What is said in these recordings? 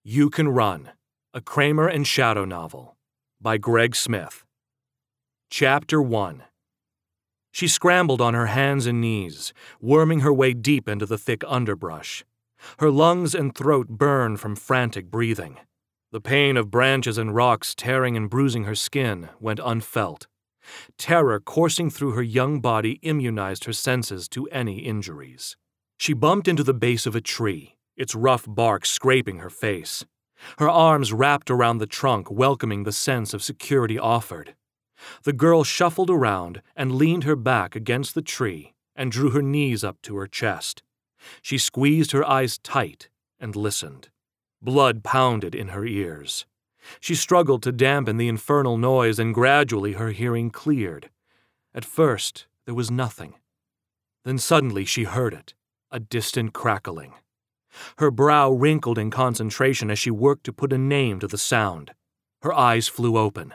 You Can Run, a Kramer and Shadow novel, by Greg Smith. Chapter 1. She scrambled on her hands and knees, worming her way deep into the thick underbrush. Her lungs and throat burned from frantic breathing. The pain of branches and rocks tearing and bruising her skin went unfelt. Terror coursing through her young body immunized her senses to any injuries. She bumped into the base of a tree, its rough bark scraping her face. Her arms wrapped around the trunk, welcoming the sense of security offered. The girl shuffled around and leaned her back against the tree and drew her knees up to her chest. She squeezed her eyes tight and listened. Blood pounded in her ears. She struggled to dampen the infernal noise, and gradually her hearing cleared. At first, there was nothing. Then suddenly she heard it, a distant crackling. Her brow wrinkled in concentration as she worked to put a name to the sound. Her eyes flew open.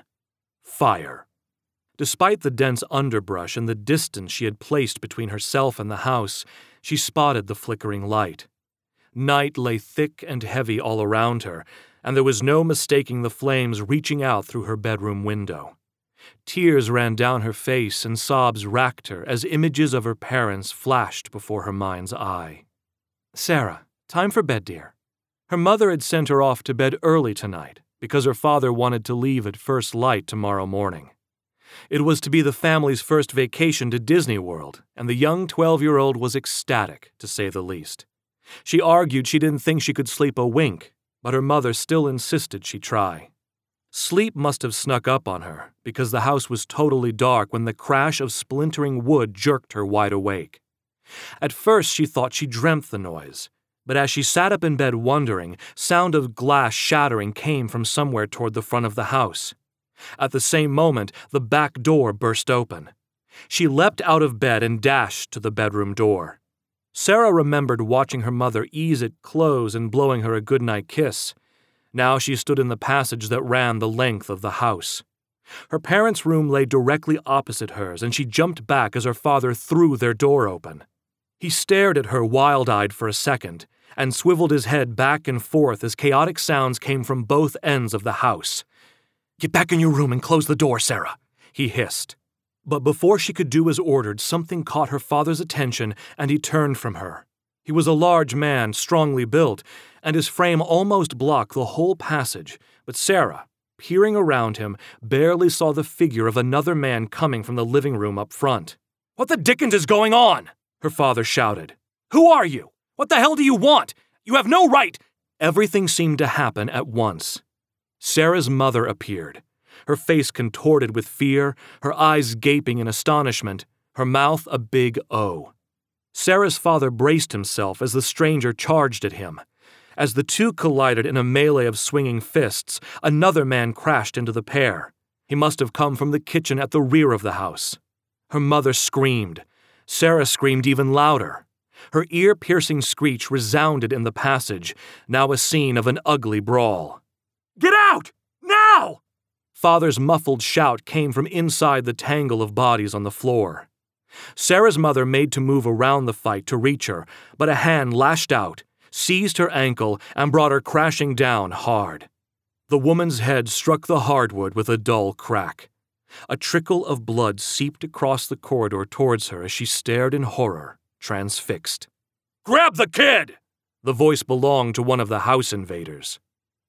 Fire. Despite the dense underbrush and the distance she had placed between herself and the house, she spotted the flickering light. Night lay thick and heavy all around her, and there was no mistaking the flames reaching out through her bedroom window. Tears ran down her face and sobs racked her as images of her parents flashed before her mind's eye. Sarah, time for bed, dear. Her mother had sent her off to bed early tonight because her father wanted to leave at first light tomorrow morning. It was to be the family's first vacation to Disney World, and the young 12-year-old was ecstatic, to say the least. She argued she didn't think she could sleep a wink, but her mother still insisted she try. Sleep must have snuck up on her, because the house was totally dark when the crash of splintering wood jerked her wide awake. At first she thought she dreamt the noise, but as she sat up in bed wondering, sound of glass shattering came from somewhere toward the front of the house. At the same moment, the back door burst open. She leapt out of bed and dashed to the bedroom door. Sarah remembered watching her mother ease it close and blowing her a goodnight kiss. Now she stood in the passage that ran the length of the house. Her parents' room lay directly opposite hers, and she jumped back as her father threw their door open. He stared at her wild-eyed for a second, and swiveled his head back and forth as chaotic sounds came from both ends of the house. "Get back in your room and close the door, Sarah," he hissed. But before she could do as ordered, something caught her father's attention, and he turned from her. He was a large man, strongly built, and his frame almost blocked the whole passage, but Sarah, peering around him, barely saw the figure of another man coming from the living room up front. "What the dickens is going on?" her father shouted. "Who are you? What the hell do you want? You have no right—" Everything seemed to happen at once. Sarah's mother appeared, her face contorted with fear, her eyes gaping in astonishment, her mouth a big O. Sarah's father braced himself as the stranger charged at him. As the two collided in a melee of swinging fists, another man crashed into the pair. He must have come from the kitchen at the rear of the house. Her mother screamed. Sarah screamed even louder. Her ear-piercing screech resounded in the passage, now a scene of an ugly brawl. "Get out! Now!" Father's muffled shout came from inside the tangle of bodies on the floor. Sarah's mother made to move around the fight to reach her, but a hand lashed out, seized her ankle, and brought her crashing down hard. The woman's head struck the hardwood with a dull crack. A trickle of blood seeped across the corridor towards her as she stared in horror, transfixed. "Grab the kid!" The voice belonged to one of the house invaders.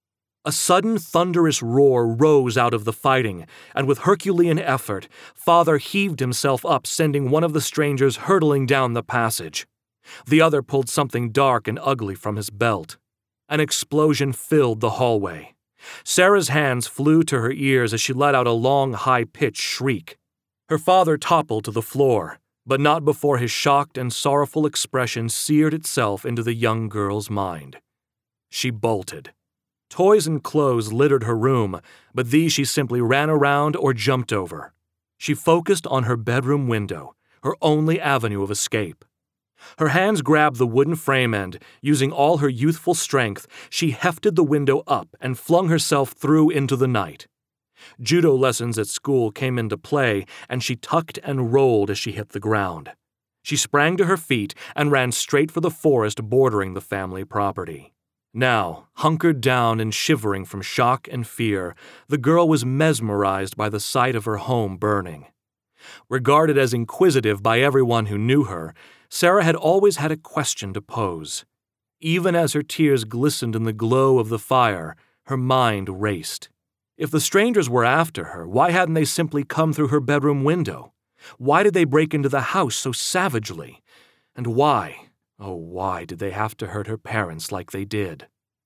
A sudden thunderous roar rose out of the fighting, and with Herculean effort, Father heaved himself up, sending one of the strangers hurtling down the passage. The other pulled something dark and ugly from his belt. An explosion filled the hallway. Sarah's hands flew to her ears as she let out a long, high-pitched shriek. Her father toppled to the floor, but not before his shocked and sorrowful expression seared itself into the young girl's mind. She bolted. Toys and clothes littered her room, but these she simply ran around or jumped over. She focused on her bedroom window, her only avenue of escape. Her hands grabbed the wooden frame and, using all her youthful strength, she hefted the window up and flung herself through into the night. Judo lessons at school came into play, and she tucked and rolled as she hit the ground. She sprang to her feet and ran straight for the forest bordering the family property. Now, hunkered down and shivering from shock and fear, the girl was mesmerized by the sight of her home burning. Regarded as inquisitive by everyone who knew her, Sarah had always had a question to pose. Even as her tears glistened in the glow of the fire, her mind raced. If the strangers were after her, why hadn't they simply come through her bedroom window? Why did they break into the house so savagely? And why, oh why, did they have to hurt her parents like they did?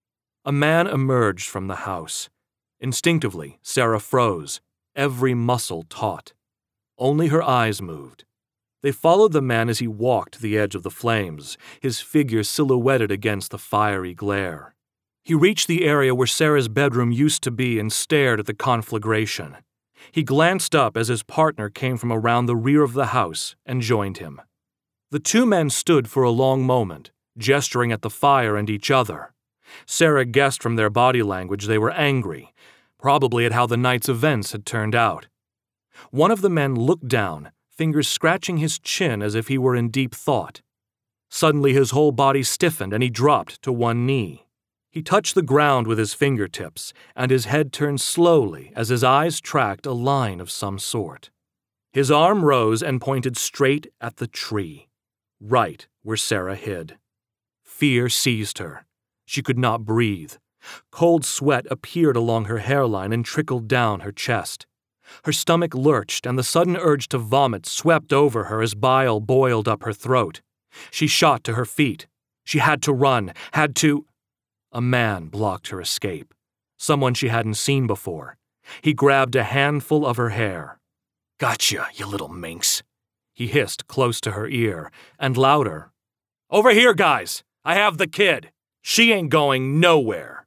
A man emerged from the house. Instinctively, Sarah froze, every muscle taut. Only her eyes moved. They followed the man as he walked to the edge of the flames, his figure silhouetted against the fiery glare. He reached the area where Sarah's bedroom used to be and stared at the conflagration. He glanced up as his partner came from around the rear of the house and joined him. The two men stood for a long moment, gesturing at the fire and each other. Sarah guessed from their body language they were angry, probably at how the night's events had turned out. One of the men looked down, fingers scratching his chin as if he were in deep thought. Suddenly his whole body stiffened and he dropped to one knee. He touched the ground with his fingertips, and his head turned slowly as his eyes tracked a line of some sort. His arm rose and pointed straight at the tree, right where Sarah hid. Fear seized her. She could not breathe. Cold sweat appeared along her hairline and trickled down her chest. Her stomach lurched, and the sudden urge to vomit swept over her as bile boiled up her throat. She shot to her feet. She had to run, had to... A man blocked her escape, someone she hadn't seen before. He grabbed a handful of her hair. "Gotcha, you little minx," he hissed close to her ear, and louder. "Over here, guys! I have the kid! She ain't going nowhere!"